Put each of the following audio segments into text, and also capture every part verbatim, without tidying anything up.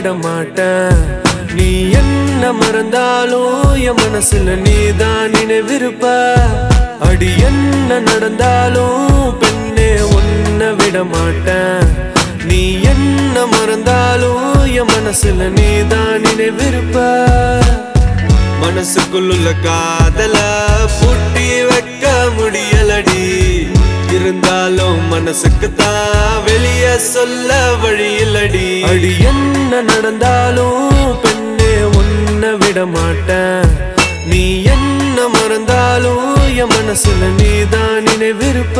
விட மாட்டேன். நீ என்ன மறந்தாலும் என் மனசுல நீதான் நினைவிருப்ப. அடி என்ன நடந்தாலும் பெண்ணே உன்னை விட மாட்டேன். நீ என்ன மறந்தாலும் என் மனசுல நீதான் நினைவிருப்ப. மனசுக்குள்ள காதல பூட்டி வைக்க முடியலடி. இருந்தாலும் மனசுக்கு தான் வெளிய சொல்ல வழி இல்லடி. அடி என்ன நடந்தாலும் பெண்ணே உன்னை விட மாட்டேன். நீ என்ன மறந்தாலும் என் மனசுல நீதான் நினைவிருப்ப.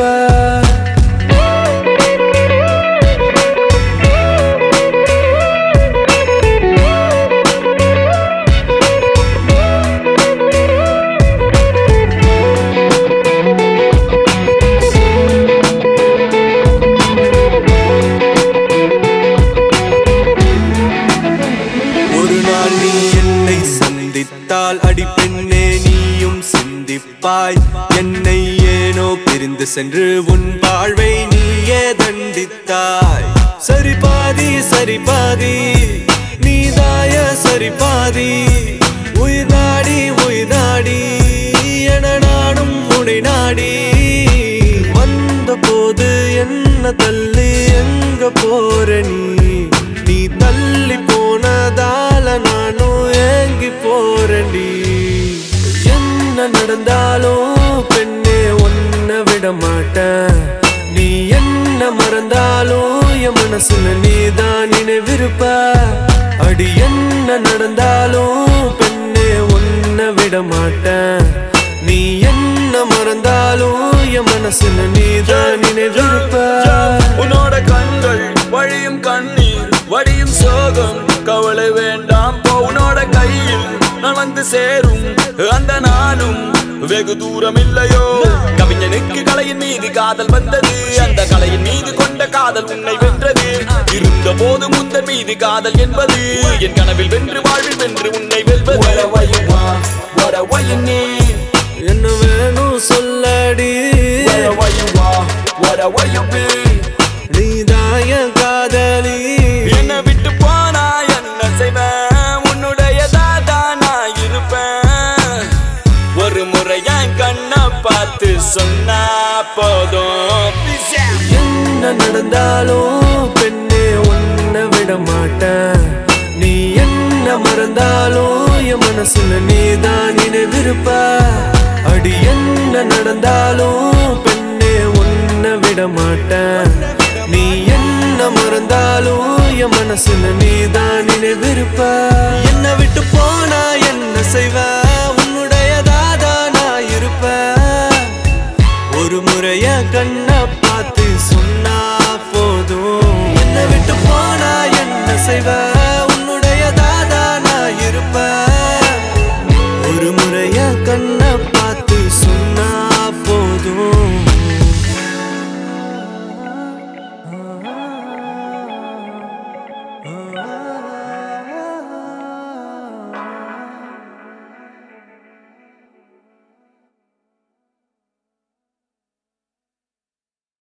அடி பெண்ணே நீயும் சிந்திப்பாய். என்னை ஏனோ பிரிந்து சென்று உன் வாழ்வை நீயே தண்டித்தாய். சரி பாதி சரி பாதி நீதாய சரி பாதி. உயிர் நாடி உயிர் நாடி என நாடும் உடை நாடி. வந்த போது என்ன தள்ளி எங்க போற நீ? நீ தள்ளி போனதால நானும் ஏங்கி போறேன்டி. என்ன நடந்தாலும் பெண்ணே உன்னை விட மாட்டேன். நீ என்ன மறந்தாலும் என் மனசுல நீதான் நினைவிருப்ப. அடி என்ன நடந்தாலும் பெண்ணே உன்னை விட மாட்டேன். நீ என்ன மறந்தாலும் என் மனசுல நீதான் நினைவிருப்ப. உன்னோட கண்கள் வழியும் கண்ணீர் வடியும் சோகம் கவலை வேண்டாம். உன்னோட கையில் நான் வந்து சேரும் அந்த நாளும் வெகு தூரம் இல்லையோ. கவிஞனுக்கு கலையின் மீது காதல் வந்தது. அந்த கலையின் மீது கொண்ட காதல் உன்னை வென்றது. இருந்த போது முந்தன் மீது காதல் என்பது என் கனவில் வென்று வாழ்வில் வென்று உன்னை வெல்வது. என்ன வேணும் சொல்லடி. நீதான் என் காதலி. என்ன விட்டு போனா என்ன செய்வேன்? உன்னுடையதா நான் இருப்பேன். ஒரு முறை என் கண்ணை பார்த்து சொன்னா போதும். என்ன நடந்தாலும் பெண்ணே உன்னை விட மாட்டேன். நீ என்ன மறந்தாலும் என் மனசுல நீதான் நினைவிருப்ப. அடி என்ன நடந்தாலும் பெண்ணே உன்னை விட மாட்டேன். நீ என்ன மறந்தாலும் என் மனசுல நீதான் நினைவிருப்ப. என்ன விட்டு போனா என்ன செய்வ? உன்னுடையதாதா நான் இருப்ப. ஒரு முறைய கண்ணை பார்த்து சொன்னா போதும். என்ன விட்டு போனா என்ன செய்வ?